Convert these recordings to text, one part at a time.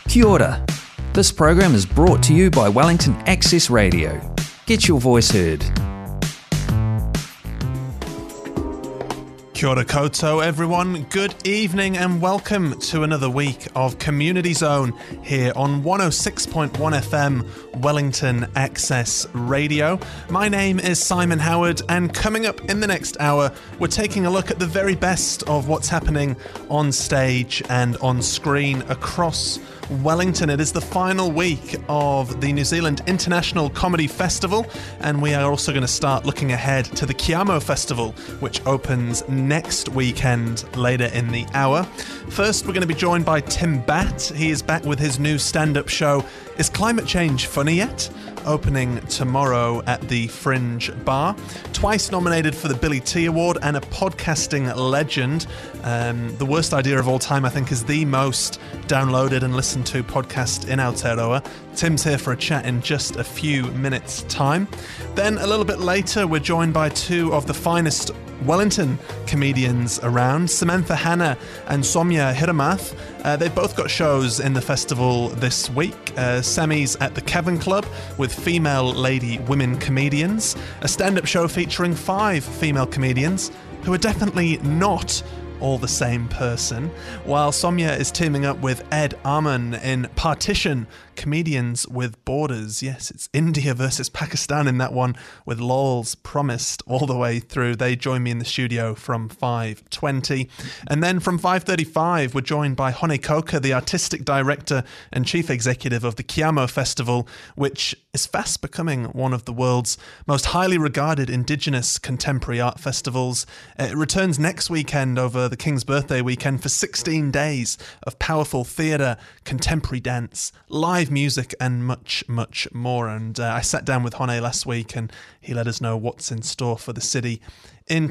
Kia ora. This program is brought to you by Wellington Access Radio. Get your voice heard. Kia ora koutou, everyone. Good evening and welcome to another week of Community Zone here on 106.1 FM Wellington Access Radio. My name is Simon Howard, and coming up in the next hour, we're taking a look at the very best of what's happening on stage and on screen across Wellington. It is the final week of the New Zealand International Comedy Festival, and we are also going to start looking ahead to the Kiamo Festival, which opens next weekend later in the hour. First, we're going to be joined by Tim Batt. He is back with his new stand-up show, Is Climate Change Funny Yet?, opening tomorrow at the Fringe Bar. Twice nominated for the Billy T Award and a podcasting legend. The worst idea of all time, I think, is the most downloaded and listened to podcast in Aotearoa. Tim's here for a chat in just a few minutes' time. Then a little bit later, we're joined by two of the finest Wellington comedians around, Samantha Hanna and Somya Hiramath. They've both got shows in the festival this week. Sammy's at the Kevin Club with female lady women comedians, a stand-up show featuring 5 female comedians who are definitely not all the same person, while Somya is teaming up with Ed Arman in Partition, Comedians with Borders. Yes, it's India versus Pakistan in that one, with lols promised all the way through. They join me in the studio from 5:20. And then from 5:35, we're joined by Hone Koka, the artistic director and chief executive of the Kiamo Festival, which is fast becoming one of the world's most highly regarded Indigenous contemporary art festivals. It returns next weekend over the King's Birthday weekend for 16 days of powerful theatre, contemporary dance, live music and much, much more. And I sat down with Hone last week and he let us know what's in store for the city in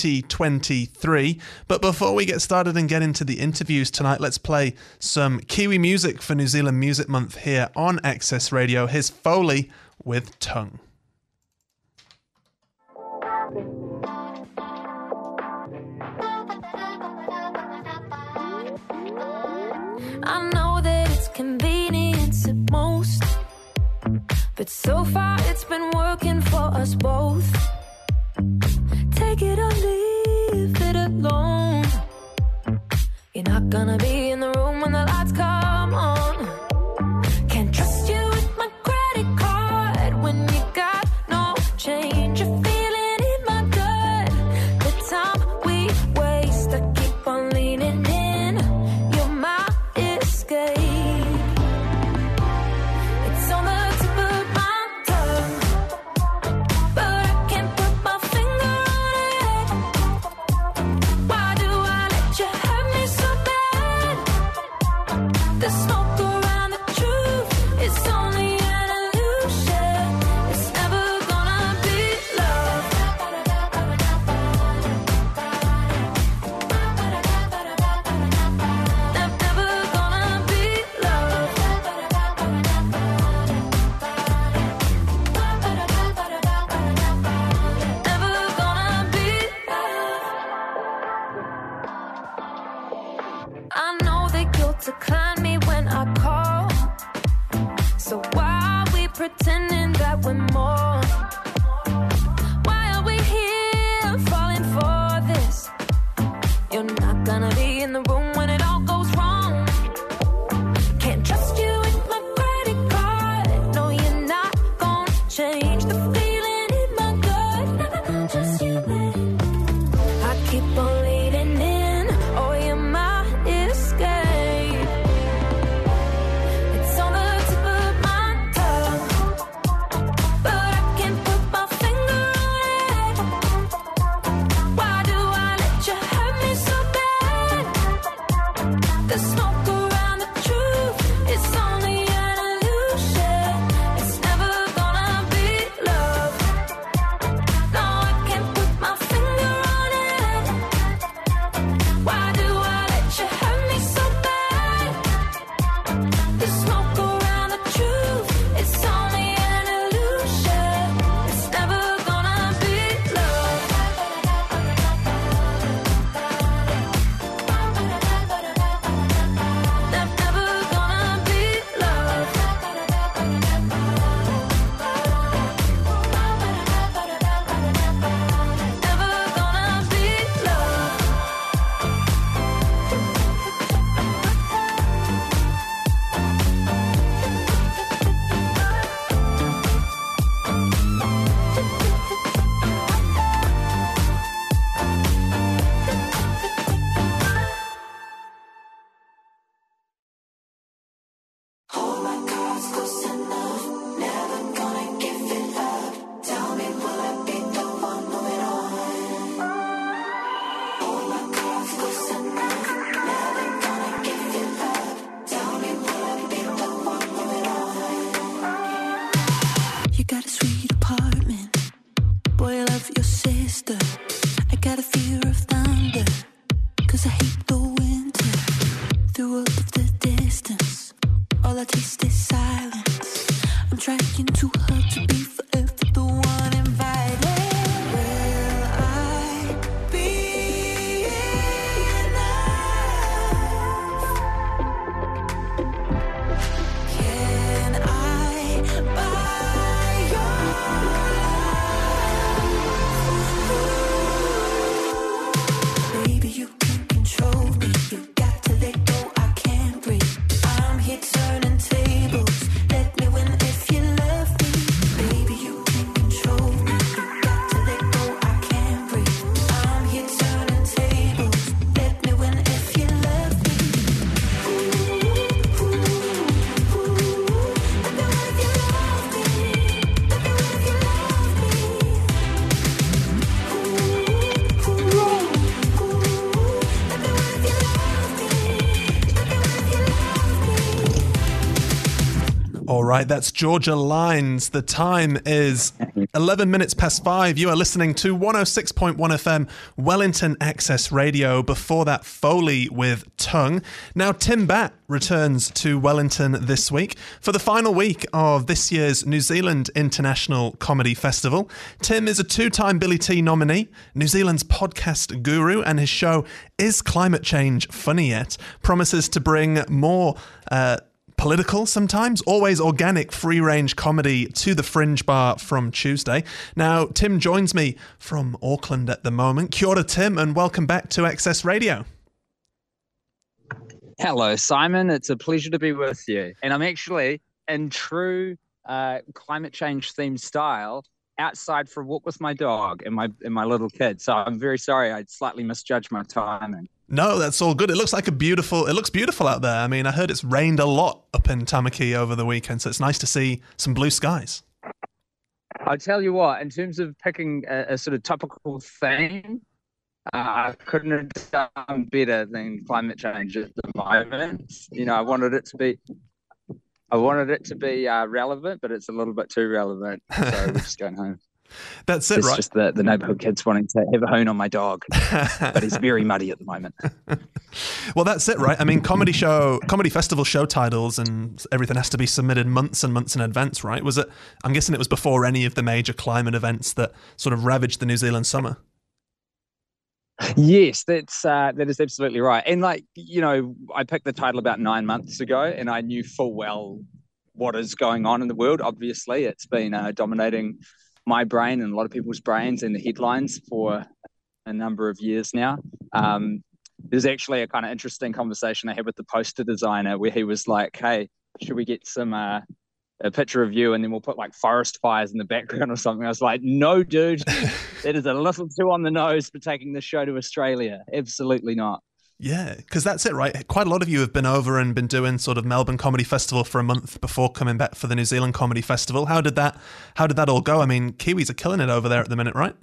2023. But before we get started and get into the interviews tonight, let's play some Kiwi music for New Zealand Music Month here on Access Radio. Here's Foley with Tongue. I know that it's convenience at most, but so far it's been working for us both. Take it or leave it alone. You're not gonna be in the room when the lights come on. Can't trust you with my credit card when you got no change. You're feeling in my gut. The time we waste, I keep on leaning in. You're my escape. It's on the tip of my tongue, but I can't put my finger on it. Why do I let you hurt me so bad? The smoke around the truth is only an illusion. It's never gonna be love. Never gonna be love. Never gonna be love. I know that you'll decline me when I call, so why are we pretending that we're more? Why are we here falling for this? You're not gonna be in the room when it all goes wrong. Can't trust you with my credit card. No, you're not gonna change the feeling in my gut. Never gonna trust you, babe. I keep on leading in. Oh, you're my escape. It's on the tip of my tongue, but I all I taste is silence. I'm trying too hard to be forever the one invited. Will I be enough? Can I buy your love? Baby, you can control me. You got to let go, I can't breathe. I'm here turning tables. Let me win if you love me. Baby, you can control me. You got to let go, I can't breathe. I'm here turning tables. Let me win if you love me. Let me win if you love me. Let me win if you love me. Let me win if you love me. All right, that's Georgia Lines. The time is 11 minutes past 5. You are listening to 106.1 FM Wellington Access Radio. Before that, Foley with Tongue. Now, Tim Batt returns to Wellington this week for the final week of this year's New Zealand International Comedy Festival. Tim is a two-time Billy T nominee, New Zealand's podcast guru, and his show Is Climate Change Funny Yet? Promises to bring more political, sometimes always organic, free-range comedy to the Fringe Bar from Tuesday. Now, Tim joins me from Auckland at the moment. Kia ora, Tim, and welcome back to Access Radio. Hello, Simon. It's a pleasure to be with you. And I'm actually, in true climate change themed style, outside for a walk with my dog and my little kid. So I'm very sorry. I slightly misjudged my timing. No, that's all good. It looks beautiful out there. I mean, I heard it's rained a lot up in Tamaki over the weekend, so it's nice to see some blue skies. I'll tell you what, in terms of picking a sort of topical theme, I couldn't have done better than climate change at the moment. You know, I wanted it to be relevant, but it's a little bit too relevant. So we're just going home. That's it, it's right? It's just the neighbourhood kids wanting to have a hoon on my dog, but he's very muddy at the moment. Well, that's it, right? I mean, comedy festival show titles and everything has to be submitted months and months in advance, right? I'm guessing it was before any of the major climate events that sort of ravaged the New Zealand summer. Yes, that is absolutely right. And I picked the title about 9 months ago, and I knew full well what is going on in the world. Obviously, it's been dominating my brain and a lot of people's brains and the headlines for a number of years now. There's actually a kind of interesting conversation I had with the poster designer where he was like, "Hey, should we get a picture of you and then we'll put like forest fires in the background or something?" I was like, "No, dude, that is a little too on the nose for taking the show to Australia. Absolutely not." Yeah, because that's it, right? Quite a lot of you have been over and been doing sort of Melbourne Comedy Festival for a month before coming back for the New Zealand Comedy Festival. How did that all go? I mean, Kiwis are killing it over there at the minute, right?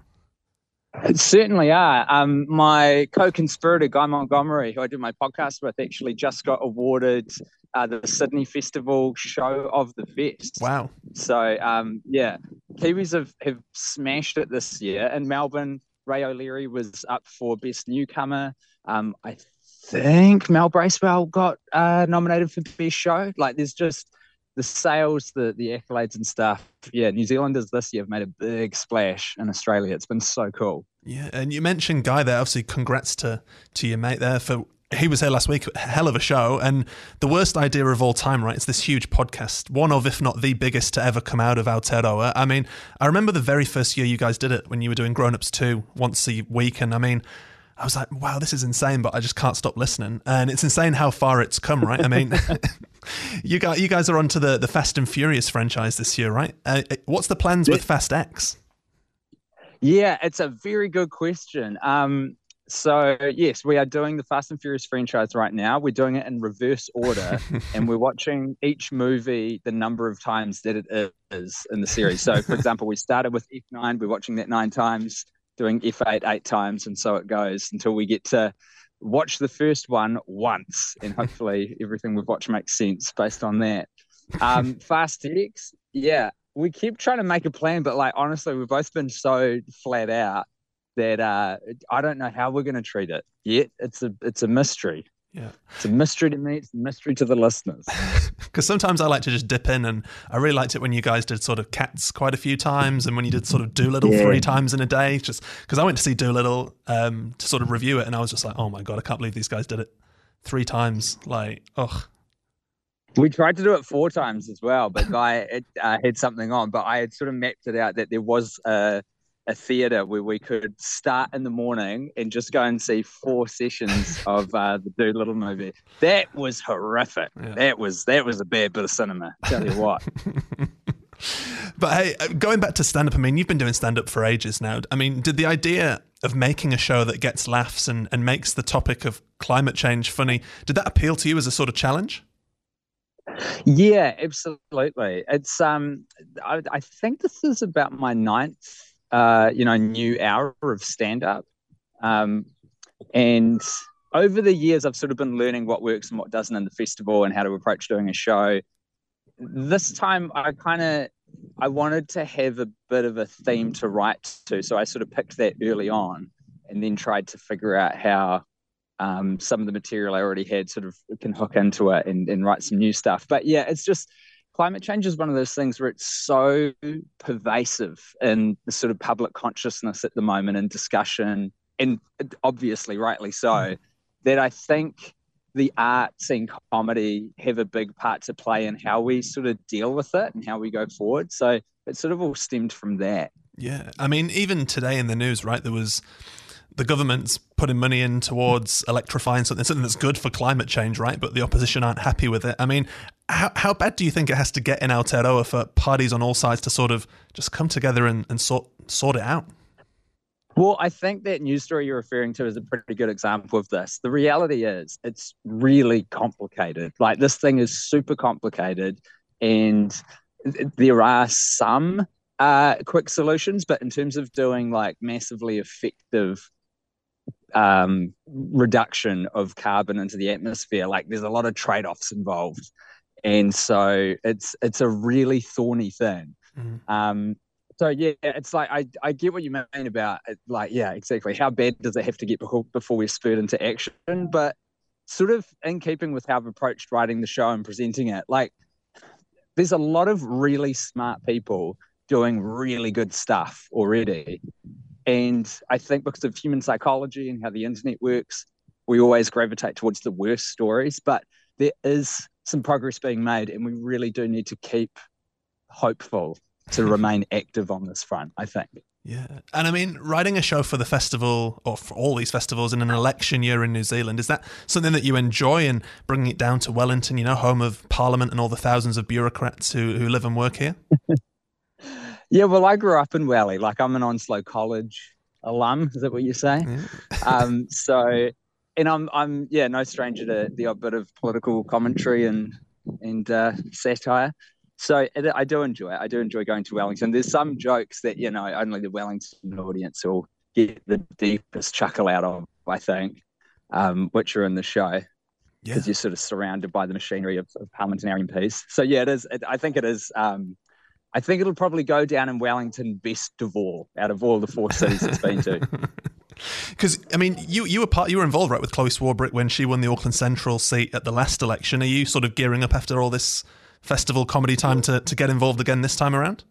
It certainly are. My co-conspirator, Guy Montgomery, who I do my podcast with, actually just got awarded the Sydney Festival Show of the Fest. Wow. So, Kiwis have smashed it this year. In Melbourne, Ray O'Leary was up for Best Newcomer. I think Mel Bracewell got nominated for Best Show. Like, there's just the sales, the accolades and stuff. Yeah, New Zealanders this year have made a big splash in Australia. It's been so cool. Yeah, and you mentioned Guy there. Obviously, congrats to your mate there he was here last week. Hell of a show. And the worst idea of all time, right? It's this huge podcast. One of, if not the biggest to ever come out of Aotearoa. I mean, I remember the very first year you guys did it when you were doing Grown Ups 2 once a week. And I mean, I was like, wow, this is insane, but I just can't stop listening. And it's insane how far it's come, right? I mean, you guys are onto the Fast and Furious franchise this year, right? What's the plans with Fast X? Yeah, it's a very good question. So, yes, we are doing the Fast and Furious franchise right now. We're doing it in reverse order, and we're watching each movie the number of times that it is in the series. So, for example, we started with F9. We're watching that 9 times, doing F8 8 times, and so it goes until we get to watch the first one once, and hopefully everything we've watched makes sense based on that. Fast X, yeah, we keep trying to make a plan, but like honestly, we've both been so flat out that I don't know how we're going to treat it yet. It's a mystery. Yeah. It's a mystery to me. It's a mystery to the listeners. Because sometimes I like to just dip in, and I really liked it when you guys did sort of Cats quite a few times, and when you did sort of Dolittle 3 times in a day, just because I went to see Dolittle to sort of review it, and I was just like, oh my God, I can't believe these guys did it 3 times. Like, ugh. We tried to do it 4 times as well, but Guy had something on. But I had sort of mapped it out that there was a theatre where we could start in the morning and just go and see 4 sessions of the Dolittle movie. That was horrific. Yeah. That was a bad bit of cinema, tell you what. But hey, going back to stand-up, I mean, you've been doing stand-up for ages now. I mean, did the idea of making a show that gets laughs and makes the topic of climate change funny, did that appeal to you as a sort of challenge? Yeah, absolutely. It's I think this is about my 9th new hour of stand-up. And over the years, I've sort of been learning what works and what doesn't in the festival and how to approach doing a show. This time, I wanted to have a bit of a theme to write to. So I sort of picked that early on and then tried to figure out how some of the material I already had sort of can hook into it and write some new stuff. But yeah, it's just... climate change is one of those things where it's so pervasive in the sort of public consciousness at the moment and discussion, and obviously rightly so, that I think the arts and comedy have a big part to play in how we sort of deal with it and how we go forward. So it sort of all stemmed from that. Yeah. I mean, even today in the news, right, there was... the government's putting money in towards electrifying something that's good for climate change, right? But the opposition aren't happy with it. I mean, how bad do you think it has to get in Aotearoa for parties on all sides to sort of just come together and sort it out? Well, I think that news story you're referring to is a pretty good example of this. The reality is it's really complicated. Like, this thing is super complicated, and there are some quick solutions, but in terms of doing like massively effective reduction of carbon into the atmosphere, like there's a lot of trade-offs involved, and so it's a really thorny thing. So yeah, it's like I get what you mean about it, like, yeah, exactly, how bad does it have to get before we spurt into action? But sort of in keeping with how I've approached writing the show and presenting it, like there's a lot of really smart people doing really good stuff already. And I think because of human psychology and how the internet works, we always gravitate towards the worst stories, but there is some progress being made, and we really do need to keep hopeful to remain active on this front, I think. Yeah. And I mean, writing a show for the festival, or for all these festivals in an election year in New Zealand, is that something that you enjoy, and bringing it down to Wellington, home of Parliament and all the thousands of bureaucrats who live and work here? Yeah, well, I grew up in Welly. Like, I'm an Onslow College alum. Is that what you say? Yeah. And I'm no stranger to the odd bit of political commentary and satire. So I do enjoy it. I do enjoy going to Wellington. There's some jokes that, only the Wellington audience will get the deepest chuckle out of, I think, which are in the show. Because you're sort of surrounded by the machinery of parliamentary MPs. So yeah, it is. I think it is. I think it'll probably go down in Wellington best of all, out of all the 4 cities it's been to. Because, I mean, you were involved, right, with Chloe Swarbrick when she won the Auckland Central seat at the last election. Are you sort of gearing up after all this festival comedy time to get involved again this time around?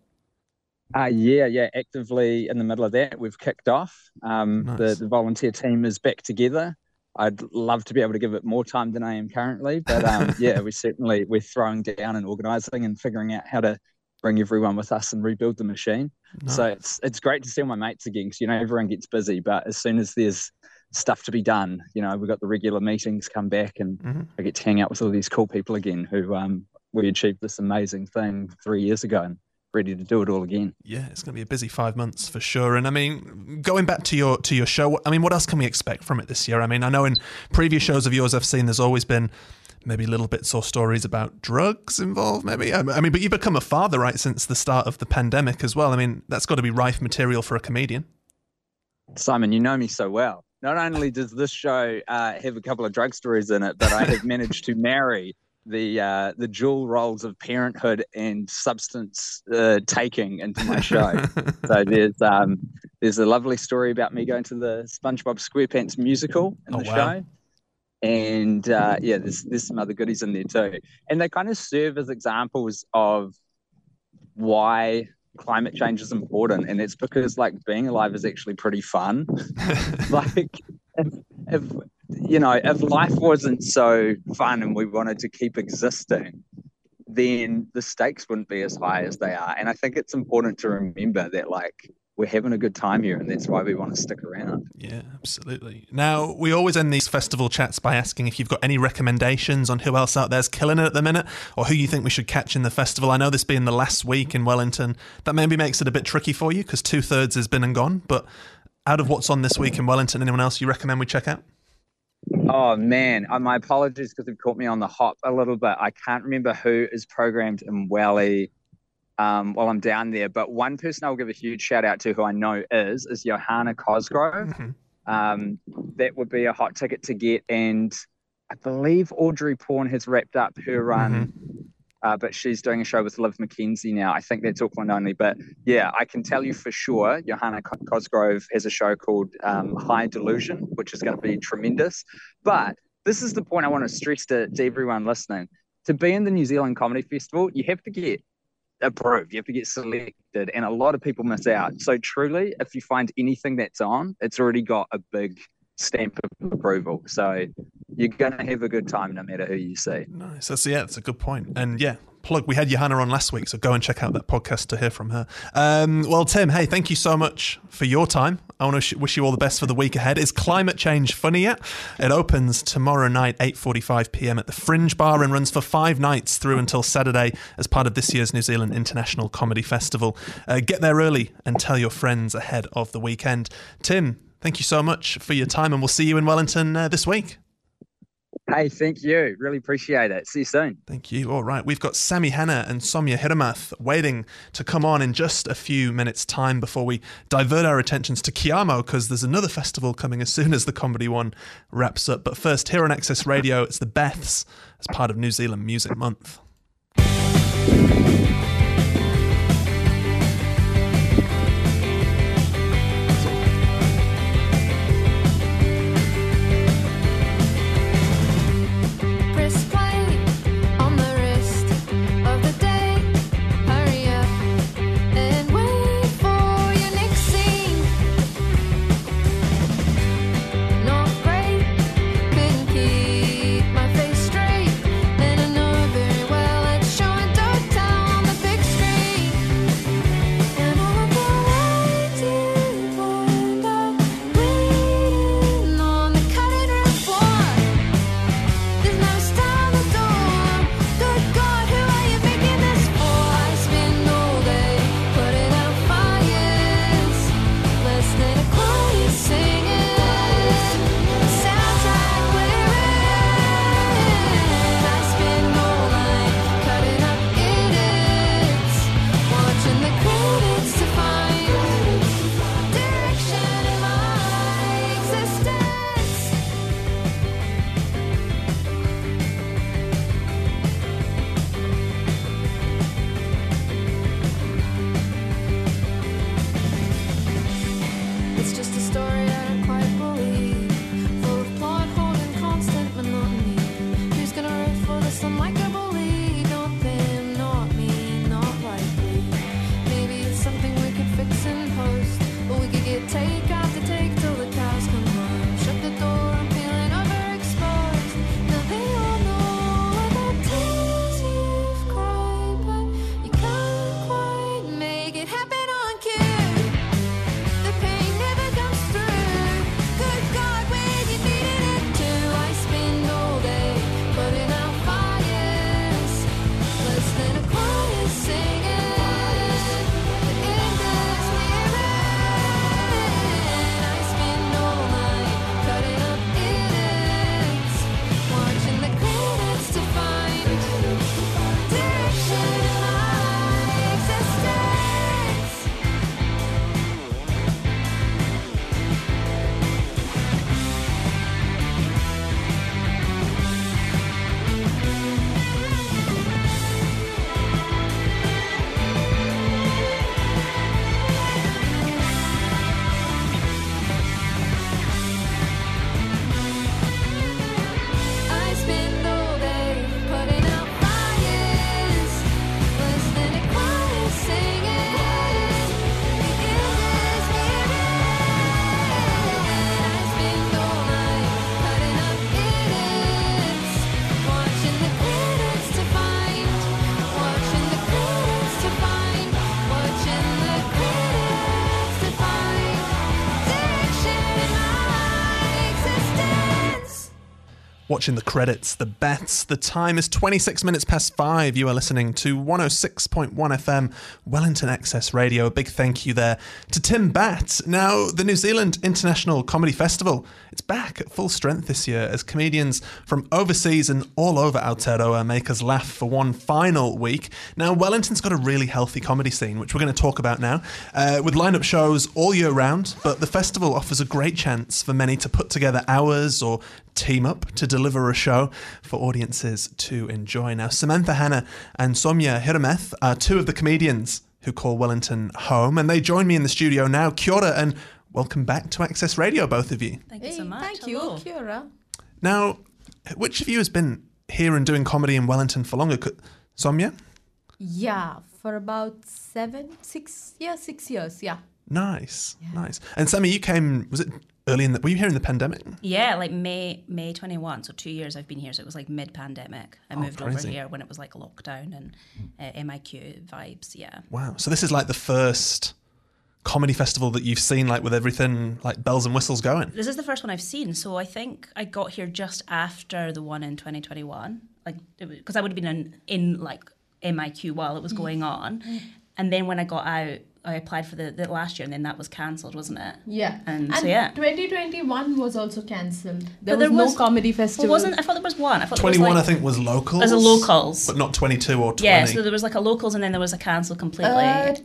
Yeah, actively in the middle of that. We've kicked off. Nice. The volunteer team is back together. I'd love to be able to give it more time than I am currently, but we're throwing down and organising and figuring out how to bring everyone with us and rebuild the machine. Nice. So it's great to see all my mates again, because everyone gets busy, but as soon as there's stuff to be done, we've got the regular meetings come back, and I get to hang out with all these cool people again who we achieved this amazing thing 3 years ago, and ready to do it all again. Yeah, it's going to be a busy 5 months for sure. And I mean, going back to your show, I mean, what else can we expect from it this year? I mean, I know in previous shows of yours I've seen there's always been maybe little bits or stories about drugs involved, maybe. I mean, but you've become a father, right, since the start of the pandemic as well. I mean, that's got to be rife material for a comedian. Simon, you know me so well. Not only does this show have a couple of drug stories in it, but I have managed to marry the dual roles of parenthood and substance taking into my show. So there's a lovely story about me going to the SpongeBob SquarePants musical in the show. And there's some other goodies in there too. And they kind of serve as examples of why climate change is important. And it's because like being alive is actually pretty fun. Like if life wasn't so fun and we wanted to keep existing, then the stakes wouldn't be as high as they are. And I think it's important to remember that like we're having a good time here and that's why we want to stick around. Yeah, absolutely. Now, we always end these festival chats by asking if you've got any recommendations on who else out there's killing it at the minute or who you think we should catch in the festival. I know this being the last week in Wellington, that maybe makes it a bit tricky for you because 2/3 has been and gone. But out of what's on this week in Wellington, anyone else you recommend we check out? Oh man, my apologies because it caught me on the hop a little bit. I can't remember who is programmed in Welly while I'm down there, but one person I'll give a huge shout out to who I know is Johanna Cosgrove. That would be a hot ticket to get, and I believe Audrey Pawn has wrapped up her run, but she's doing a show with Liv McKenzie now. I think that's Auckland only, but yeah, I can tell you for sure Johanna Cosgrove has a show called High Delusion, which is going to be tremendous. But this is the point I want to stress to everyone listening. To be in the New Zealand Comedy Festival, you have to get approved, you have to get selected, and a lot of people miss out. So truly, if you find anything that's on, it's already got a big stamp of approval. So you're going to have a good time no matter who you see. Nice. That's a good point. And yeah, plug, we had Johanna on last week, so go and check out that podcast to hear from her. Well, Tim, hey, thank you so much for your time. I want to wish you all the best for the week ahead. Is Climate Change funny yet? It opens tomorrow night, 8:45 p.m. at the Fringe Bar and runs for 5 nights through until Saturday as part of this year's New Zealand International Comedy Festival. Get there early and tell your friends ahead of the weekend. Tim, thank you so much for your time, and we'll see you in Wellington this week. Hey, thank you. Really appreciate it. See you soon. Thank you. All right. We've got Sammy Hanna and Somya Hiramath waiting to come on in just a few minutes' time before we divert our attentions to Kiamo, because there's another festival coming as soon as the comedy one wraps up. But first, here on Access Radio, it's the Beths as part of New Zealand Music Month. Keep my face straight, and I know very well it's showing. Don't tell on the watching the credits, the bets. The time is 26 minutes past 5. You are listening to 106.1 FM, Wellington Access Radio. A big thank you there to Tim Batt. Now, the New Zealand International Comedy Festival, it's back at full strength this year as comedians from overseas and all over Aotearoa make us laugh for one final week. Now, Wellington's got a really healthy comedy scene, which we're going to talk about now, with line-up shows all year round, but the festival offers a great chance for many to put together hours or team up to deliver a show for audiences to enjoy. Now, Samantha Hanna and Somya Hirameth are two of the comedians who call Wellington home, and they join me in the studio now. Kia ora and welcome back to Access Radio, both of you. Thank you so much. Thank you. Kia ora. Now, which of you has been here and doing comedy in Wellington for longer? Somya? Yeah, for about 6 years, yeah. Nice. And Sammy, you came, was it early were you here in the pandemic? Yeah, like May 21, so 2 years I've been here, so it was like mid-pandemic. I moved over here when it was like lockdown and MIQ vibes, yeah. Wow, so this is like the first comedy festival that you've seen, like with everything like bells and whistles going? This is the first one I've seen, so I think I got here just after the one in 2021, like because I would have been in like MIQ while it was going on, and then when I got out, I applied for the last year, and then that was cancelled, wasn't it? Yeah. And so, yeah. 2021 was also cancelled. There was no comedy festival. Wasn't? I thought there was one. I thought 21, I think, was locals. As a locals. But not 22 or 20. Yeah, so there was like a locals, and then there was a cancel completely.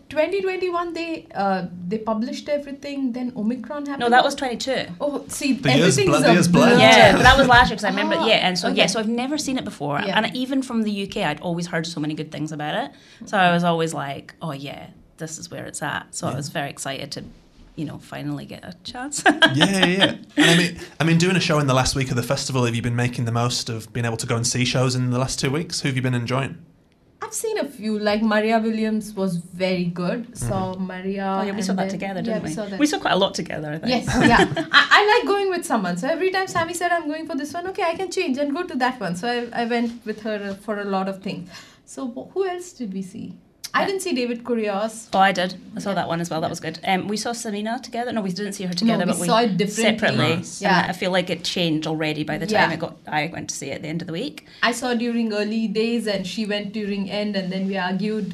2021, they published everything, then Omicron happened. No, that was 22. Oh, see, the everything's years blend. Yeah, but that was last year, because I remember, and so, okay. so I've never seen it before. Yeah. And even from the UK, I'd always heard so many good things about it. So I was always like, oh yeah, this is where it's at. So I was very excited to, finally get a chance. Yeah. And I mean, doing a show in the last week of the festival, have you been making the most of being able to go and see shows in the last 2 weeks? Who have you been enjoying? I've seen a few, like Maria Williams was very good. So Maria... Oh yeah, we saw that together, didn't we? We saw that. We saw quite a lot together, I think. Yes, yeah. I like going with someone. So every time Sammy said, I'm going for this one, okay, I can change and go to that one. So I went with her for a lot of things. So who else did we see? I didn't see David Kurios. Oh, I did. I saw that one as well. That was good. We saw Samina together. No, we didn't see her together, but we saw it differently. Separately. Nice. Yeah. And I feel like it changed already by the time I went to see it at the end of the week. I saw during early days and she went during end, and then we argued.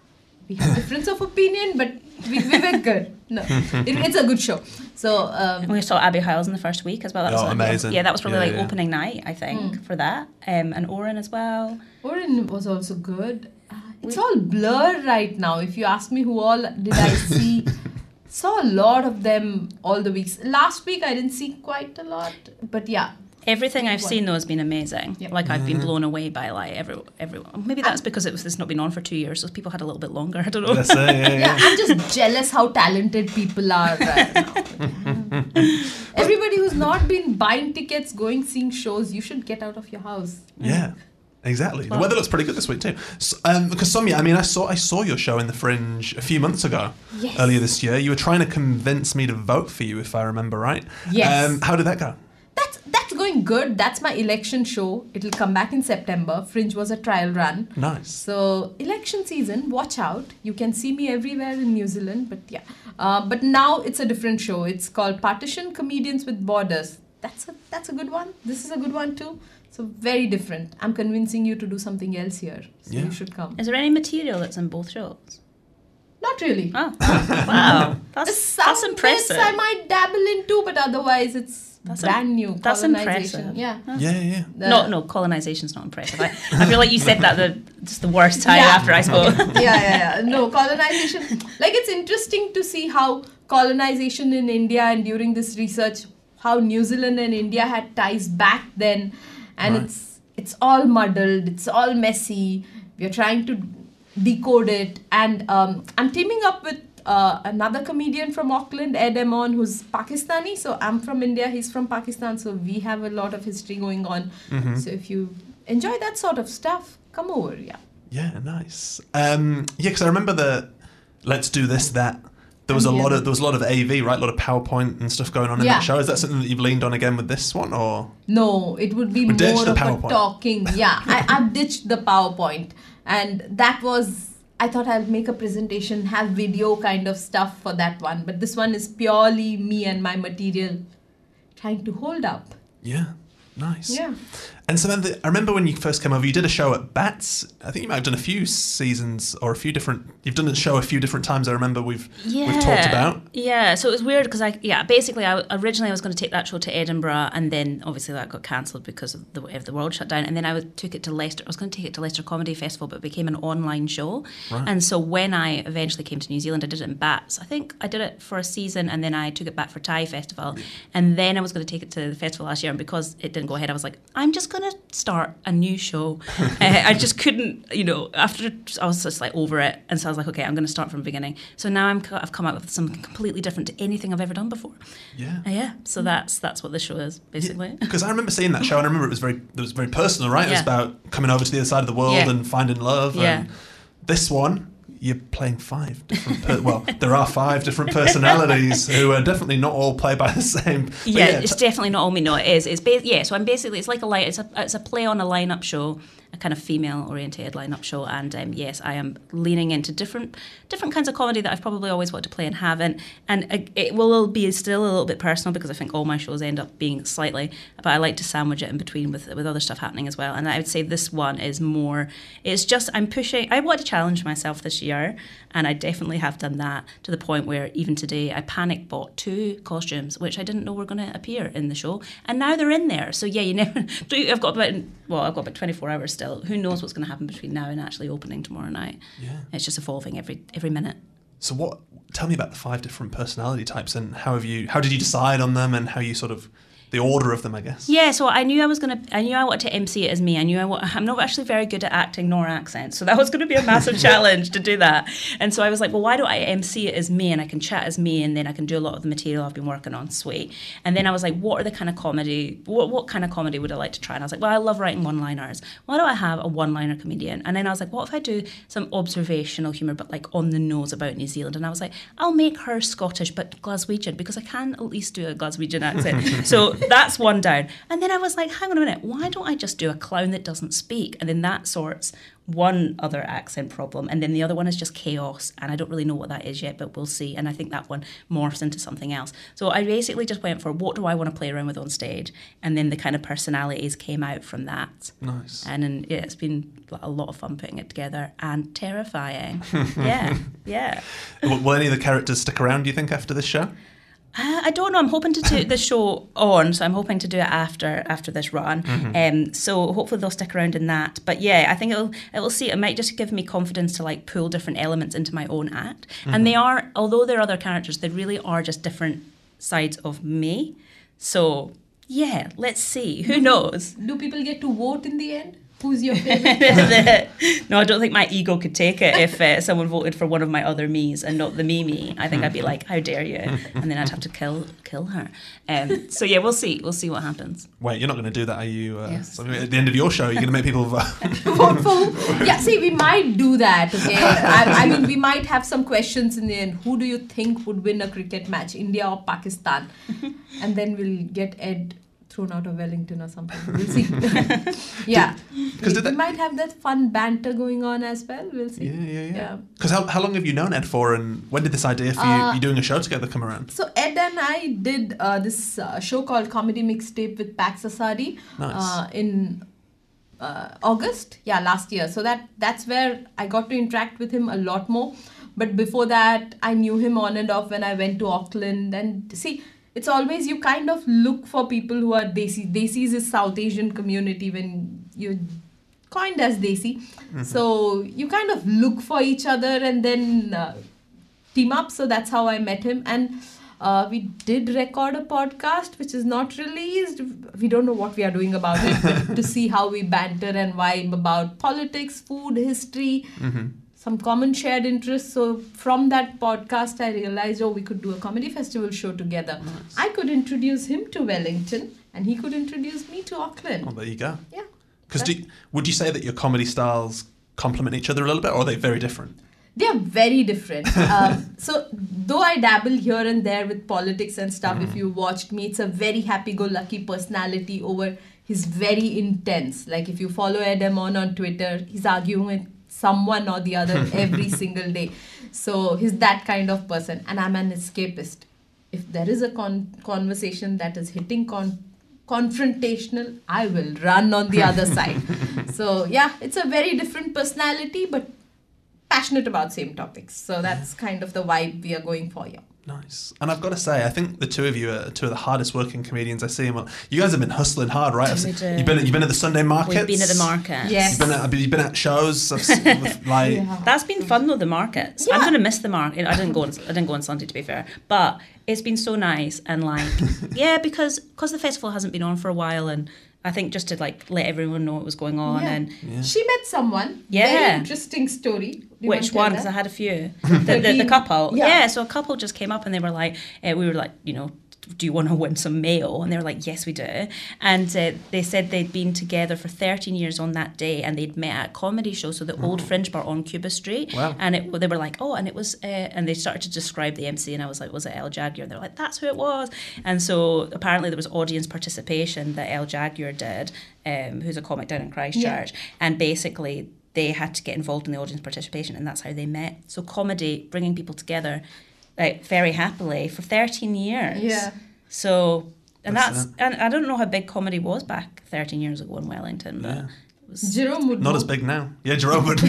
We had difference of opinion, but we were good. No, it's a good show. So we saw Abby Hiles in the first week as well. That was amazing. Yeah, that was probably opening night, I think, for that. And Oren as well. Oren was also good. It's all blur right now. If you ask me who all did I see, saw a lot of them all the weeks. Last week I didn't see quite a lot, but yeah. Everything I've seen though has been amazing. Yep. Like I've been blown away by like everyone. Maybe that's because it's not been on for 2 years, so people had a little bit longer. I don't know. That's it, yeah. I'm just jealous how talented people are right now. Everybody who's not been buying tickets, seeing shows, you should get out of your house. Yeah. Exactly. The weather looks pretty good this week too. So, because Somya, I mean, I saw your show in the Fringe a few months ago. Yes. Earlier this year. You were trying to convince me to vote for you, if I remember right. Yes. How did that go? That's going good. That's my election show. It'll come back in September. Fringe was a trial run. Nice. So election season, watch out. You can see me everywhere in New Zealand, but yeah. But now it's a different show. It's called Partition Comedians with Borders. That's a good one. This is a good one too. So very different. I'm convincing you to do something else here. So you should come. Is there any material that's in both shows? Not really. Oh, wow. That's impressive. Bits I might dabble into, but otherwise it's brand new. That's impressive. Yeah. Yeah. No, colonization's not impressive. I feel like you said that just the worst time after I spoke. Yeah. No, colonization. Like it's interesting to see how colonization in India and during this research, how New Zealand and India had ties back then. And it's all muddled, it's all messy. We're trying to decode it. And I'm teaming up with another comedian from Auckland, Ed Emon, who's Pakistani. So I'm from India, he's from Pakistan. So we have a lot of history going on. Mm-hmm. So if you enjoy that sort of stuff, come over, Yeah, nice. Because I remember the Let's Do This, That. There was a lot of AV, right? A lot of PowerPoint and stuff going on in that show. Is that something that you've leaned on again with this one, or? No, it would be more of a talking. Yeah, I ditched the PowerPoint, and that was. I thought I'll make a presentation, have video kind of stuff for that one, but this one is purely me and my material trying to hold up. Yeah. Nice. Yeah. And so then I remember when you first came over, you did a show at Bats. I think you might have done a few seasons or you've done a show a few different times. I remember we've talked about. Yeah, so it was weird because I originally I was going to take that show to Edinburgh, and then obviously that got cancelled because of the world shut down. And then I took it to Leicester. I was going to take it to Leicester Comedy Festival, but it became an online show. Right. And so when I eventually came to New Zealand, I did it in Bats. I think I did it for a season, and then I took it back for Thai Festival. And then I was going to take it to the festival last year, and because it didn't go ahead, I was like, I'm just going to start a new show. I just couldn't, after I was just like over it. And so I was like, okay, I'm going to start from the beginning. So now I've come up with something completely different to anything I've ever done before. Yeah. So that's what the show is, basically. Because I remember seeing that show, and I remember it was very personal, right? It was about coming over to the other side of the world and finding love. Yeah. And this one, you're playing 5 different there are 5 different personalities who are definitely not all played by the same. It's definitely not all me. No, it is. It's so I'm basically, it's like it's a play on a lineup show, a kind of female orientated lineup show, and yes, I am leaning into different kinds of comedy that I've probably always wanted to play and haven't, and it will be still a little bit personal because I think all my shows end up being slightly, but I like to sandwich it in between with other stuff happening as well. And I would say this one is more, it's just I want to challenge myself this year, and I definitely have done that to the point where even today I panic bought 2 costumes which I didn't know were going to appear in the show, and now they're in there. So yeah, you never. I've got about 24 hours still. Who knows what's going to happen between now and actually opening tomorrow night? Yeah, it's just evolving every minute. So tell me about the 5 different personality types, and how did you decide on them, and how you sort of the order of them, I guess. Yeah, so I knew I wanted to MC it as me. I'm not actually very good at acting nor accents, so that was going to be a massive challenge to do that. And so I was like, well, why don't I MC it as me, and I can chat as me, and then I can do a lot of the material I've been working on. Sweet. And then I was like, what kind of comedy would I like to try? And I was like, well, I love writing one-liners. Why don't I have a one-liner comedian? And then I was like, what if I do some observational humour, but like on the nose about New Zealand? And I was like, I'll make her Scottish but Glaswegian, because I can at least do a Glaswegian accent. So that's one down. And then I was like, hang on a minute, why don't I just do a clown that doesn't speak? And then that sorts one other accent problem. And then the other one is just chaos. And I don't really know what that is yet, but we'll see. And I think that one morphs into something else. So I basically just went for, what do I want to play around with on stage? And then the kind of personalities came out from that. Nice. And then, yeah, it's been a lot of fun putting it together, and terrifying. Yeah. Will any of the characters stick around, do you think, after this show? I don't know. I'm hoping to do the show on, so I'm hoping to do it after this run. Mm-hmm. So hopefully they'll stick around in that. But yeah, I think it'll see. It might just give me confidence to like pull different elements into my own act. Mm-hmm. And they are, although they're other characters, they really are just different sides of me. So yeah, let's see. Who knows? Do people get to vote in the end? Who's your favorite? No, I don't think my ego could take it if someone voted for one of my other me's and not the me. I think I'd be like, how dare you? And then I'd have to kill her. So yeah, we'll see. We'll see what happens. Wait, you're not going to do that, are you? Yes. At the end of your show, you're going to make people vote? Vote for? Yeah, see, we might do that, okay? I mean, we might have some questions in the end. Who do you think would win a cricket match, India or Pakistan? And then we'll get Ed thrown out of Wellington or something. We'll see. Yeah. We might have that fun banter going on as well. We'll see. Yeah. Because how long have you known Ed for, and when did this idea for you doing a show together come around? So Ed and I did this show called Comedy Mixtape with Pax Asadi in August, last year. So that's where I got to interact with him a lot more. But before that, I knew him on and off when I went to Auckland. And see, it's always, you kind of look for people who are Desi. Desis is South Asian community when you're coined as Desi. Mm-hmm. So you kind of look for each other and then team up. So that's how I met him. And we did record a podcast, which is not released. We don't know what we are doing about it, but to see how we banter and vibe about politics, food, history, some common shared interests. So from that podcast, I realized, we could do a comedy festival show together. Nice. I could introduce him to Wellington, and he could introduce me to Auckland. Oh, there you go. Yeah. Because would you say that your comedy styles complement each other a little bit, or are they very different? They are very different. So though I dabble here and there with politics and stuff, if you watched me, it's a very happy-go-lucky personality over he's very intense. Like if you follow Adam on Twitter, he's arguing with someone or the other every single day. So he's that kind of person. And I'm an escapist. If there is a conversation that is hitting confrontational, I will run on the other side. So yeah, it's a very different personality, but passionate about same topics. So that's kind of the vibe we are going for here. Nice. And I've got to say, I think the two of you are two of the hardest working comedians I see. Well, you guys have been hustling hard, right? We do. You've been at the Sunday markets. We've been at the market. Yes. You've been at shows. That's been fun though, the markets. I'm gonna miss the market. I didn't go on Sunday, to be fair, but it's been so nice and because the festival hasn't been on for a while, and I think just to let everyone know what was going on. Yeah. And She met someone. Yeah. Very interesting story. which one? Because I had a few. The couple. Yeah. So a couple just came up and they were like, we were like, do you want to win some mail? And they were like, yes, we do. And they said they'd been together for 13 years on that day, and they'd met at a comedy show, so the old Fringe Bar on Cuba Street. Wow. And they were like, and it was, and they started to describe the MC, and I was like, was it El Jaguar? And they were like, that's who it was. And so apparently there was audience participation that El Jaguar did, who's a comic down in Christchurch, and basically they had to get involved in the audience participation, and that's how they met. So comedy, bringing people together, very happily for 13 years. Yeah. So, and I don't know how big comedy was back 13 years ago in Wellington, but it was Jerome would not know. as big now. Yeah, Jerome would.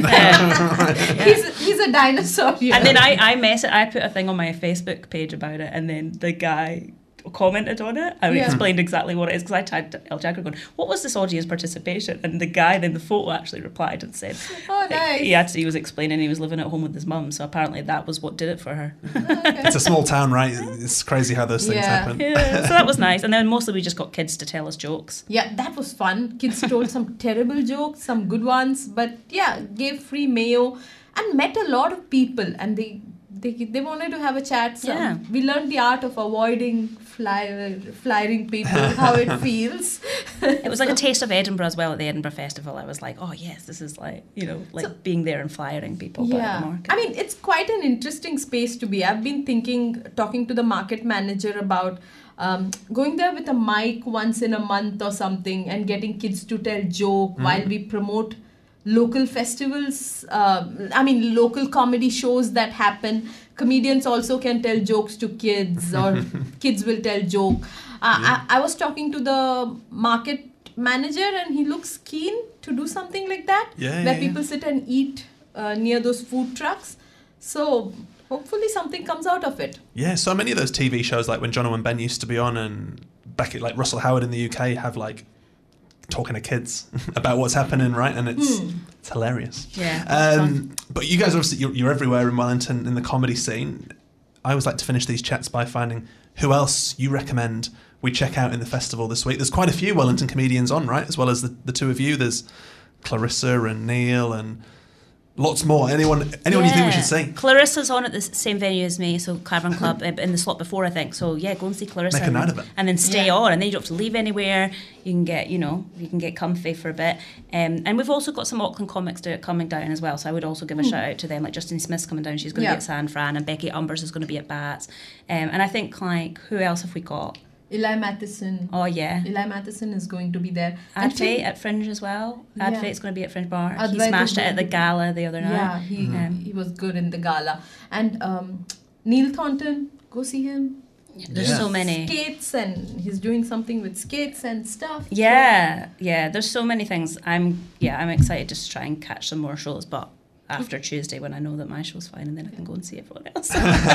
He's a dinosaur. And then I put a thing on my Facebook page about it, and then the guy commented on it. I explained exactly what it is, because I tagged El Jaguar going, what was this audience participation? And the guy, then the photo actually replied and said, Oh, nice. he was explaining he was living at home with his mum, so apparently that was what did it for her. It's a small town, right? It's crazy how those things happen. Yeah, so that was nice. And then mostly we just got kids to tell us jokes. Yeah, that was fun. Kids told some terrible jokes, some good ones, but yeah, gave free mayo and met a lot of people, and they wanted to have a chat. So we learned the art of avoiding flying people, how it feels. It was like a taste of Edinburgh as well at the Edinburgh Festival. I was like, oh yes, this is being there and flying people. Yeah, the market. I mean, it's quite an interesting space to be. I've been talking to the market manager about going there with a mic once in a month or something, and getting kids to tell joke while we promote local festivals, local comedy shows that happen. Comedians also can tell jokes to kids, or kids will tell joke. I was talking to the market manager, and he looks keen to do something like that, where people sit and eat near those food trucks. So hopefully something comes out of it. Yeah, so many of those TV shows, like when Jono and Ben used to be on, and Beckett, like Russell Howard in the UK, have talking to kids about what's happening, right? And it's hilarious. Yeah. But you guys, obviously, you're everywhere in Wellington in the comedy scene. I always like to finish these chats by finding who else you recommend we check out in the festival this week. There's quite a few Wellington comedians on, right? As well as the two of you. There's Clarissa and Neil and lots more. Anyone you think we should see? Clarissa's on at the same venue as me, so Cavern Club, in the slot before, I think. So yeah, go and see Clarissa. Make a night of it. And then stay on, and then you don't have to leave anywhere. You can get comfy for a bit. And we've also got some Auckland comics coming down as well, so I would also give a shout out to them. Like Justine Smith's coming down, she's going to be at San Fran, and Becky Umbers is going to be at Bats. And I think, who else have we got? Eli Matheson. Oh, yeah. Eli Matheson is going to be there. Advait at Fringe as well. Advait's going to be at Fringe Bar. Advait he smashed it at the gala the other night. Yeah, he was good in the gala. And Neil Thornton, go see him. There's so many. Skates, and he's doing something with skates and stuff. Yeah, there's so many things. I'm excited just to try and catch some more shows, but after Tuesday, when I know that my show's fine, and then I can go and see everyone else.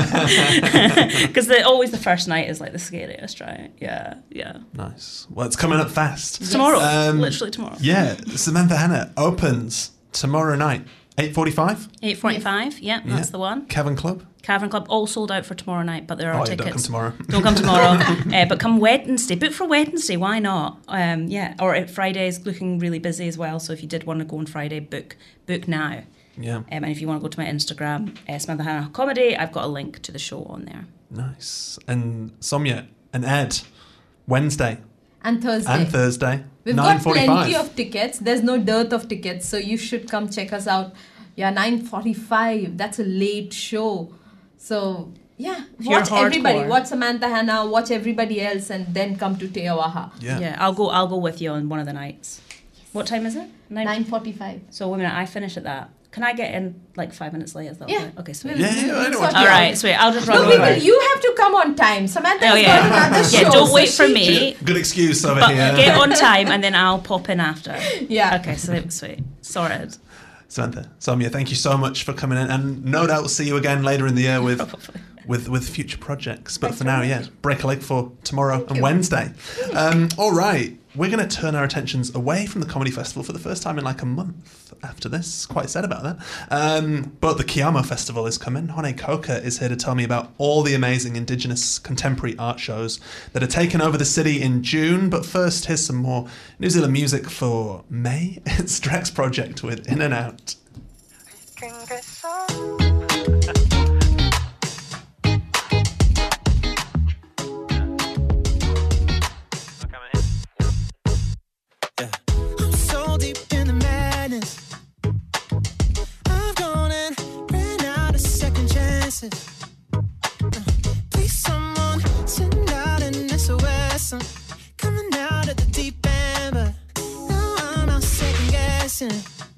Because always the first night is the scariest, right? Yeah. Nice. Well, it's coming up fast. Tomorrow, literally tomorrow. Yeah, Samantha Hannah opens tomorrow night, 8:45? 8:45, that's the one. Cavern Club? Cavern Club, all sold out for tomorrow night, but there are tickets. Don't come tomorrow. Don't come tomorrow. But come Wednesday. Book for Wednesday, why not? Or Friday's looking really busy as well, so if you did want to go on Friday, book now. Yeah. And if you want to go to my Instagram, Samantha Hannah Comedy, I've got a link to the show on there. Nice. And Somya and Ed, Wednesday. And Thursday. We've got plenty of tickets. There's no dearth of tickets, so you should come check us out. Yeah, 9:45. That's a late show. So, yeah, watch everybody. Watch Samantha Hannah, watch everybody else, and then come to Te Awaha. Yeah, I'll go with you on one of the nights. What time is it? 9:45. So, I finish at that. Can I get in like 5 minutes late? Is that Yeah. okay? Sweet. Yeah, I know what All right, sweet. I'll just run No, over. you have to come on time. Samantha Oh has yeah, got another show. yeah. Don't so wait for she- me. Good excuse over But here. get on time, and then I'll pop in after. Yeah. Okay, so sweet. Sorted. Samantha, Soumya, thank you so much for coming in, and no doubt we'll see you again later in the year with future projects. But for now, yeah, break a leg for tomorrow and Wednesday. All right, we're going to turn our attentions away from the comedy festival for the first time in like a month after this. Quite sad about that. But the Kiamo Festival is coming. Hone Koka is here to tell me about all the amazing Indigenous contemporary art shows that are taking over the city in June. But first, here's some more New Zealand music for May. It's Drex Project with In and Out. I'm so deep in the madness. I've gone and ran out of second chances. Please, someone send out an SOS. I'm coming out at the deep end, but now I'm out second guessing.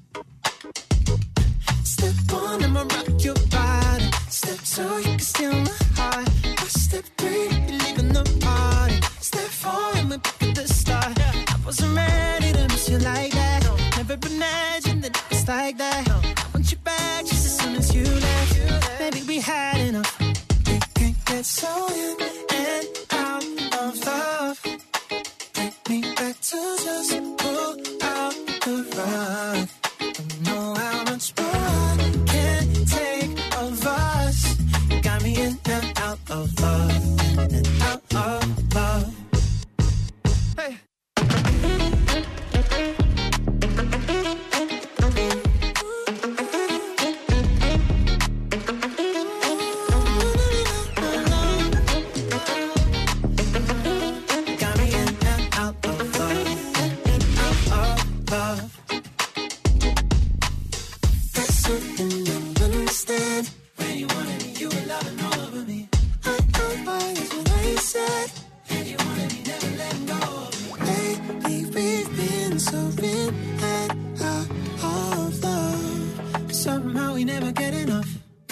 Step 1, I'ma rock your body. Step 2, you can steal my heart. Or step 3, you're leaving the party. Step 4, and we're back at the start. I wasn't ready to miss you like that. Never imagined that it was like that. I want you back just as soon as you left. Maybe we had enough. We can't get so in and out of love. Take me back to just pull out the rug. Don't know how much more I can take of us. You got me in and out of love. In and out of love. Hey. Got me in and out of love. In and out of love. That's something I don't understand. When you wanted me, you were loving all over me. I know why is what I said. And you wanted me, never letting go of me. Lately we've been so in and out of love. But somehow we never get enough.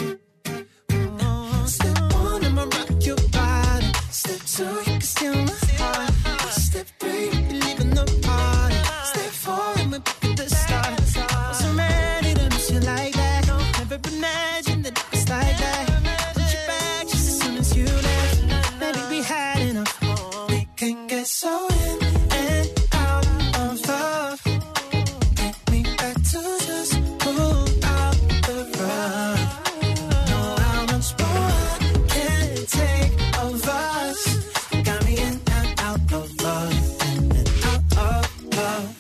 Step 1, I'ma rock your body. Step 2, you can steal my heart. Step 3, you're leaving the party. Step 4, and we're back at the start. I wasn't ready to miss you like that. Never imagined that it was like that. Want you back just as soon as you left. Maybe we had enough. We can get so in and out of love. Take me back to just pull out the rug. Know how much more I can take of us. Got me in and out of love. In and out of love.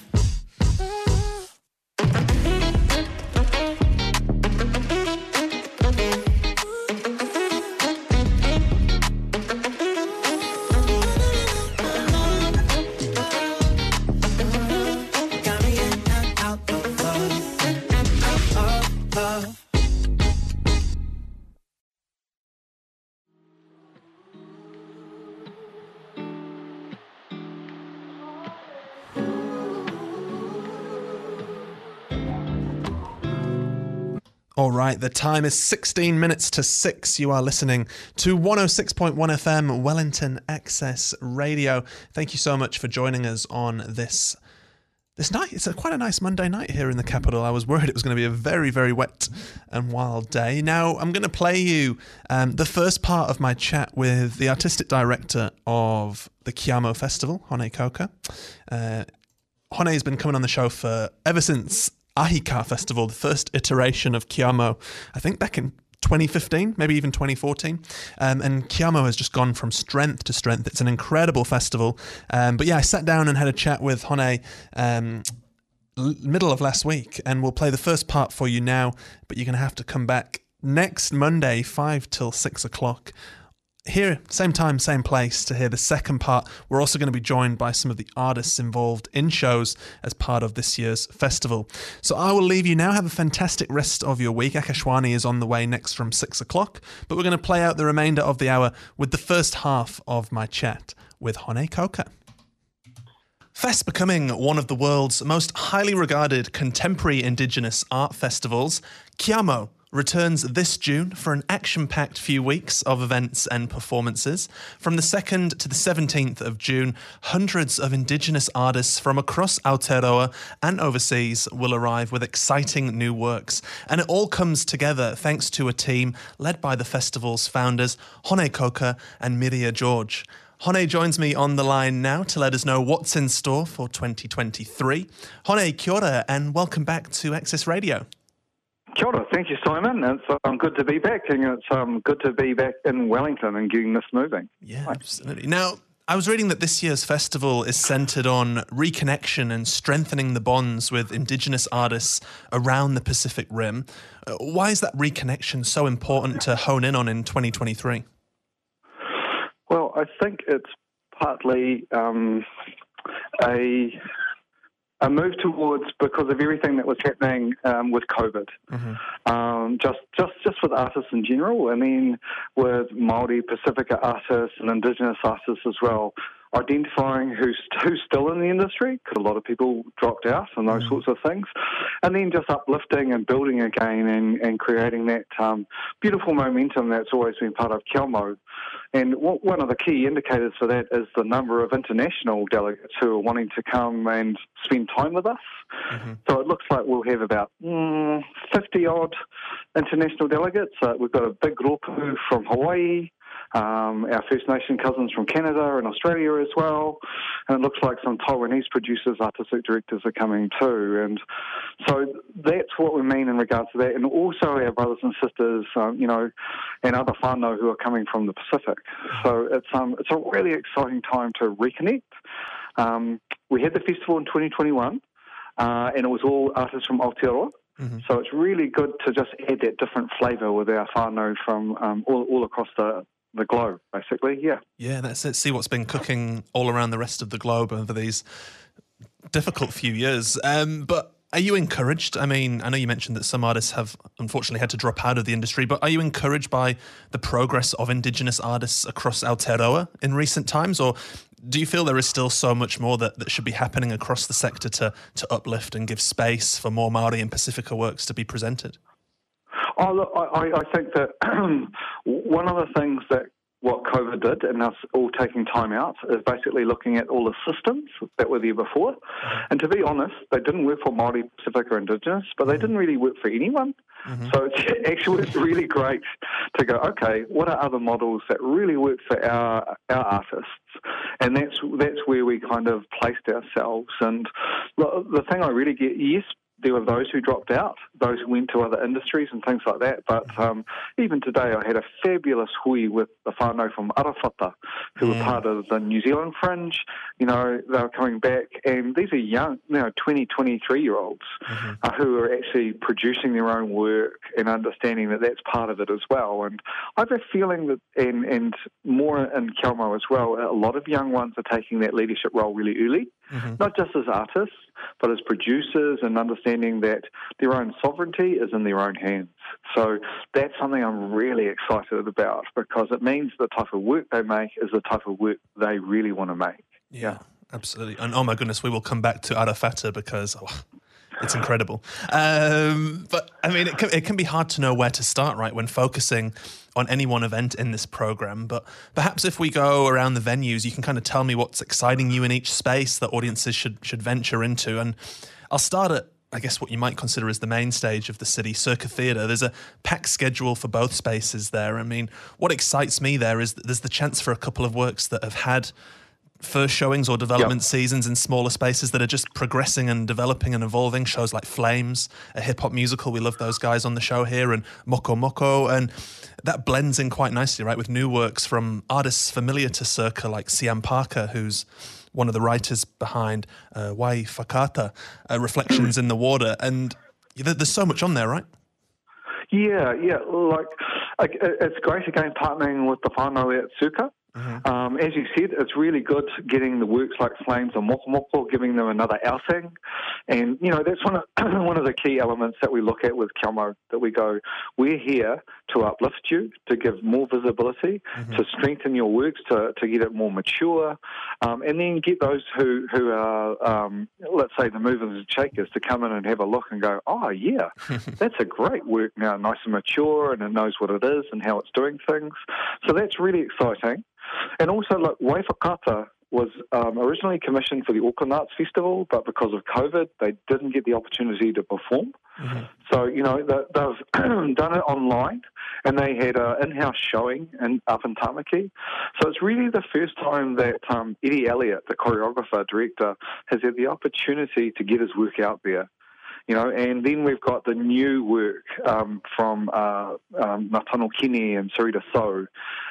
Got me in and out of love. In and out of love. All right, the time is 16 minutes to 6. You are listening to 106.1 FM Wellington Access Radio. Thank you so much for joining us on this night. It's quite a nice Monday night here in the capital. I was worried it was going to be a very, very wet and wild day. Now, I'm going to play you the first part of my chat with the artistic director of the Kiamo Festival, Hone Koka. Hone's been coming on the show for ever since Ahika Festival, the first iteration of Kiamo, I think back in 2015, maybe even 2014. And Kiamo has just gone from strength to strength. It's an incredible festival. But yeah, I sat down and had a chat with Hone middle of last week, and we'll play the first part for you now, but you're going to have to come back next Monday, 5 till 6 o'clock. Here, same time, same place, to hear the second part. We're also going to be joined by some of the artists involved in shows as part of this year's festival. So I will leave you now. Have a fantastic rest of your week. Akashwani is on the way next from 6 o'clock, but we're going to play out the remainder of the hour with the first half of my chat with Hone Koka. Fest becoming one of the world's most highly regarded contemporary Indigenous art festivals, Kiamo returns this June for an action-packed few weeks of events and performances. From the 2nd to the 17th of June, hundreds of Indigenous artists from across Aotearoa and overseas will arrive with exciting new works. And it all comes together thanks to a team led by the festival's founders, Hone Koka and Miria George. Hone joins me on the line now to let us know what's in store for 2023. Hone, kia ora, and welcome back to Access Radio. Kia ora. Thank you, Simon. It's good to be back, and it's good to be back in Wellington and getting this moving. Yeah, absolutely. Now, I was reading that this year's festival is centred on reconnection and strengthening the bonds with Indigenous artists around the Pacific Rim. Why is that reconnection so important to hone in on in 2023? Well, I think it's partly a move towards, because of everything that was happening with COVID, just with artists in general, and then with Māori, Pacifica artists and Indigenous artists as well, identifying who's still in the industry, because a lot of people dropped out and those sorts of things, and then just uplifting and building again and creating that beautiful momentum that's always been part of Kiamo. And one of the key indicators for that is the number of international delegates who are wanting to come and spend time with us. So it looks like we'll have about 50-odd international delegates. We've got a big group from Hawaii, our First Nation cousins from Canada and Australia as well, and it looks like some Taiwanese producers, artistic directors are coming too, and so that's what we mean in regards to that, and also our brothers and sisters, and other whānau who are coming from the Pacific. So it's a really exciting time to reconnect. We had the festival in 2021, and it was all artists from Aotearoa. So it's really good to just add that different flavour with our whānau from all across the globe, basically, yeah. Yeah, that's it. See what's been cooking all around the rest of the globe over these difficult few years. But are you encouraged? I mean, I know you mentioned that some artists have unfortunately had to drop out of the industry, but are you encouraged by the progress of Indigenous artists across Aotearoa in recent times? Or do you feel there is still so much more that should be happening across the sector to uplift and give space for more Māori and Pacifica works to be presented? Oh, look, I think that one of the things that what COVID did, and us all taking time out, is basically looking at all the systems that were there before. And to be honest, they didn't work for Māori, Pacifica, Indigenous, but they didn't really work for anyone. So it's actually really great to go, okay, what are other models that really work for our artists? And that's where we kind of placed ourselves. And the thing I really get, yes, there were those who dropped out, those who went to other industries and things like that. But even today, I had a fabulous hui with the whānau from Arawhata, who were part of the New Zealand Fringe. They were coming back, and these are young, 20, 23-year-olds who are actually producing their own work and understanding that that's part of it as well. And I have a feeling that, and more in Kiamo as well, a lot of young ones are taking that leadership role really early, not just as artists, but as producers, and understanding that their own sovereignty is in their own hands. So that's something I'm really excited about, because it means the type of work they make is the type of work they really want to make. Yeah, absolutely. And oh my goodness, we will come back to Arawhata because it's incredible. But I mean, it can be hard to know where to start, right, when focusing on any one event in this program. But perhaps if we go around the venues, you can kind of tell me what's exciting you in each space that audiences should venture into. And I'll start at, I guess, what you might consider as the main stage of the city, Circa Theatre. There's a packed schedule for both spaces there. I mean, what excites me there is that there's the chance for a couple of works that have had first showings or development seasons in smaller spaces that are just progressing and developing and evolving. Shows like Flames, a hip-hop musical. We love those guys on the show here, and Moko Moko. And that blends in quite nicely, right, with new works from artists familiar to Circa, like Siam Parker, who's one of the writers behind Wai Whakaata, Reflections in the Water. And there's so much on there, right? Yeah. Like, it's great again partnering with the whānau at Circa. As you said, it's really good getting the works like Flames and Moko Moko, giving them another outing. And, that's one of the key elements that we look at with Kielmo, that we go, we're here to uplift you, to give more visibility, to strengthen your works, to get it more mature, and then get those who are, let's say, the movers and shakers to come in and have a look and go, oh, yeah, that's a great work now, nice and mature, and it knows what it is and how it's doing things. So that's really exciting. And also, look, Waifakata was originally commissioned for the Auckland Arts Festival, but because of COVID, they didn't get the opportunity to perform. So, they've done it online, and they had an in-house showing up in Tamaki. So it's really the first time that Eddie Elliott, the choreographer, director, has had the opportunity to get his work out there. And then we've got the new work from Natano Kine and Sarita So.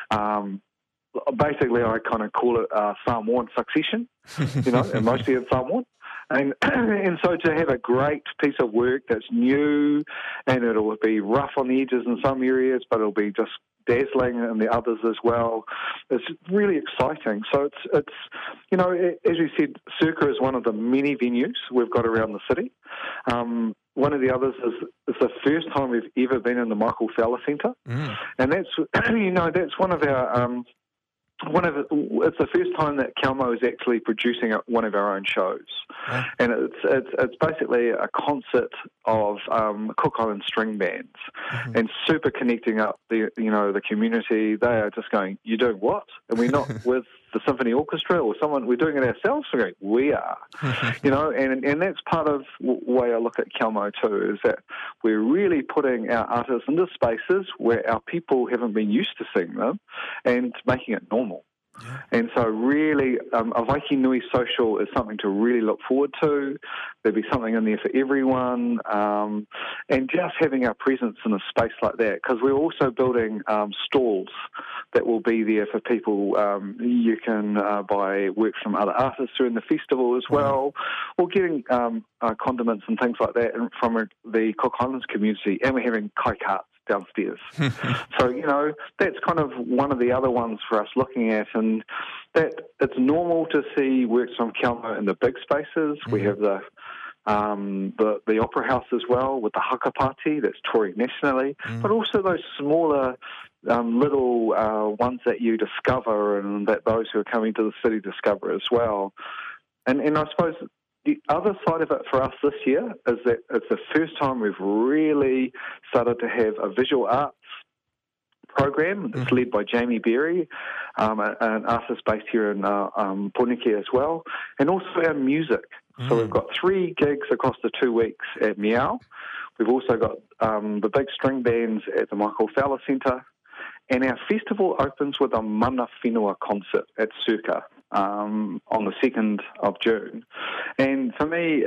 Basically, I kind of call it Samoan succession, and mostly in Samoan. And so to have a great piece of work that's new, and it'll be rough on the edges in some areas, but it'll be just dazzling in the others as well. It's really exciting. So it's as you said, Circa is one of the many venues we've got around the city. One of the others is the first time we've ever been in the Michael Fowler Centre, and that's that's one of our. It's the first time that Kielmo is actually producing one of our own shows, and it's basically a concert of Cook Island string bands, and super connecting up the community. They are just going, "You doing what?" And we're not with the symphony orchestra or someone. We're doing it ourselves. We're going, we are, and that's part of the way I look at Kielmo too. Is that we're really putting our artists into spaces where our people haven't been used to seeing them, and making it normal. And so really, a Waiki Nui social is something to really look forward to. There'll be something in there for everyone. And just having our presence in a space like that, because we're also building stalls that will be there for people. You can buy work from other artists during the festival as well, or getting condiments and things like that from the Cook Islands community. And we're having kai carts downstairs. So, that's kind of one of the other ones for us looking at, and that it's normal to see works from Kielmo in the big spaces. We have the Opera House as well, with the Haka Party that's touring nationally, but also those smaller little ones that you discover, and that those who are coming to the city discover as well. And I suppose the other side of it for us this year is that it's the first time we've really started to have a visual arts program. It's led by Jamie Berry, an artist based here in Poneke as well, and also our music. So we've got 3 gigs across the 2 weeks at Meow. We've also got the big string bands at the Michael Fowler Centre, and our festival opens with a Mana Whenua concert at Circa on the 2nd of June. And for me,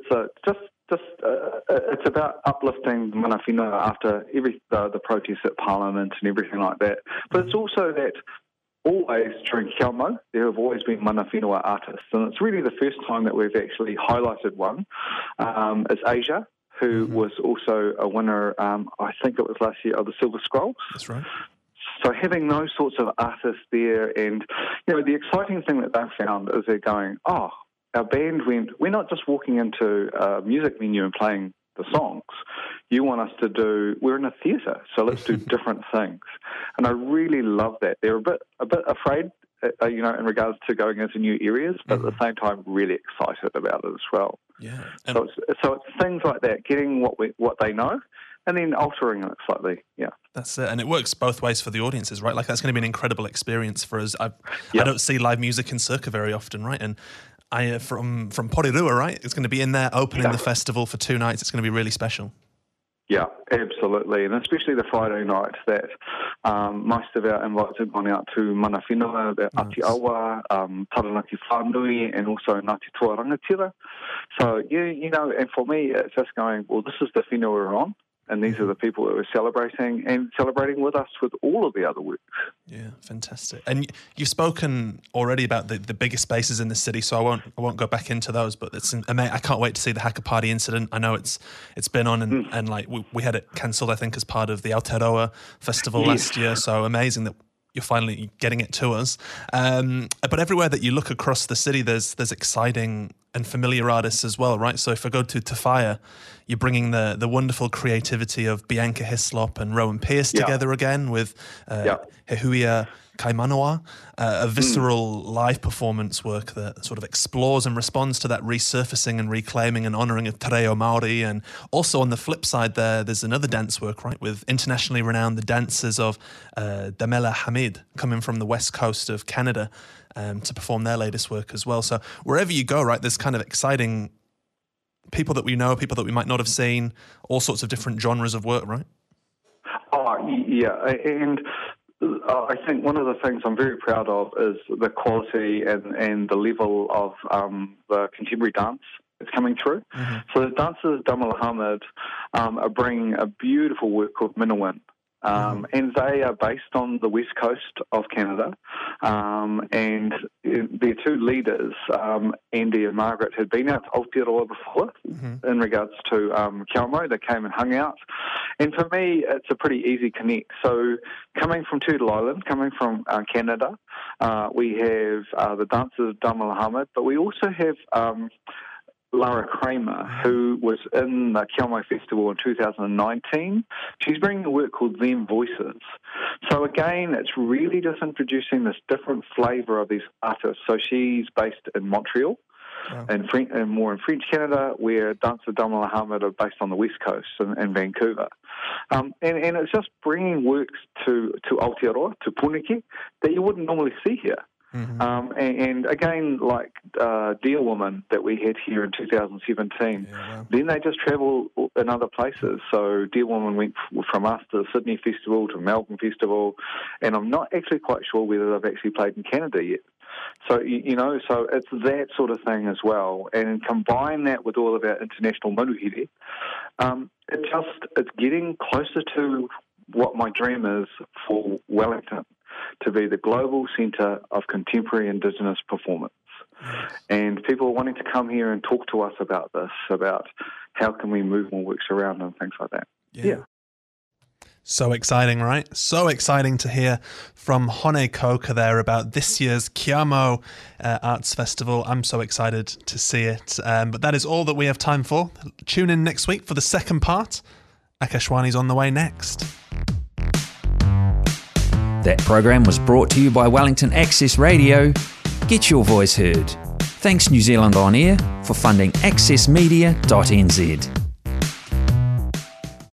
it's about uplifting Mana Whenua after the protests at Parliament and everything like that. But it's also that always during Kielmo, there have always been Mana Whenua artists, and it's really the first time that we've actually highlighted one. Is Asia, who was also a winner, I think it was last year, of the Silver Scrolls. That's right. So having those sorts of artists there, and the exciting thing that they've found is they're going, our band we're not just walking into a music venue and playing the songs. You want us to we're in a theatre, so let's do different things. And I really love that. They're a bit afraid, in regards to going into new areas, but at the same time really excited about it as well. Yeah. So it's things like that, getting what they know, and then altering it slightly. Yeah. That's it. And it works both ways for the audiences, right? Like, that's going to be an incredible experience for us. I don't see live music in Circa very often, right? And I from Porirua, right? It's going to be in there opening the festival for 2 nights. It's going to be really special. Yeah, absolutely. And especially the Friday night that most of our invites have gone out to Mana Whenua, the Ati Awa, Taranaki Whanui, and also Ngāti Toa Rangatira. So, and for me, it's just going, well, this is the whenua we're on, and these are the people that we're celebrating with us with all of the other works. Yeah, fantastic. And you've spoken already about the bigger spaces in the city, so I won't go back into those. But I can't wait to see the Haka Party incident. I know it's been on, and like we had it cancelled, I think, as part of the Aotearoa Festival last year. So amazing that you're finally getting it to us. But everywhere that you look across the city, there's exciting and familiar artists as well, right? So if I go to Tafaya, you're bringing the wonderful creativity of Bianca Hislop and Rowan Pierce together again with Hehuia Kaimanoa, a visceral live performance work that sort of explores and responds to that resurfacing and reclaiming and honouring of Te Reo Māori. And also on the flip side there's another dance work, right, with internationally renowned the dancers of Damela Hamid coming from the west coast of Canada to perform their latest work as well. So wherever you go, right, there's kind of exciting people that we know, people that we might not have seen, all sorts of different genres of work, right? Oh, yeah, and I think one of the things I'm very proud of is the quality and the level of the contemporary dance that's coming through. Mm-hmm. So the dancers, Damela Hamid, are bringing a beautiful work called Minawin. And they are based on the west coast of Canada, and their two leaders, Andy and Margaret, had been out to Aotearoa before in regards to Kia Mau. They came and hung out, and for me it's a pretty easy connect. So coming from Turtle Island, coming from Canada, we have the dancers Damela Hamid, but we also have Lara Kramer, who was in the Kia Mau Festival in 2019. She's bringing a work called Them Voices. So again, it's really just introducing this different flavour of these artists. So she's based in Montreal, and more in French Canada, where dancer Damela Hamid are based on the west coast in Vancouver. And it's just bringing works to Aotearoa, to Puneke, that you wouldn't normally see here. Mm-hmm. And again, like Dear Woman that we had here in 2017, then they just travel in other places. So Dear Woman went from us to the Sydney Festival to Melbourne Festival, and I'm not actually quite sure whether they've actually played in Canada yet. So, so it's that sort of thing as well. And combine that with all of our international maruhere, it's getting closer to what my dream is for Wellington, to be the global centre of contemporary Indigenous performance. And people are wanting to come here and talk to us about this, about how can we move more works around and things like that. Yeah. So exciting, right? So exciting to hear from Hone Koka there about this year's Kia Mau Arts Festival. I'm so excited to see it. But that is all that we have time for. Tune in next week for the second part. Akashwani's on the way next. That program was brought to you by Wellington Access Radio. Get your voice heard. Thanks New Zealand On Air for funding accessmedia.nz.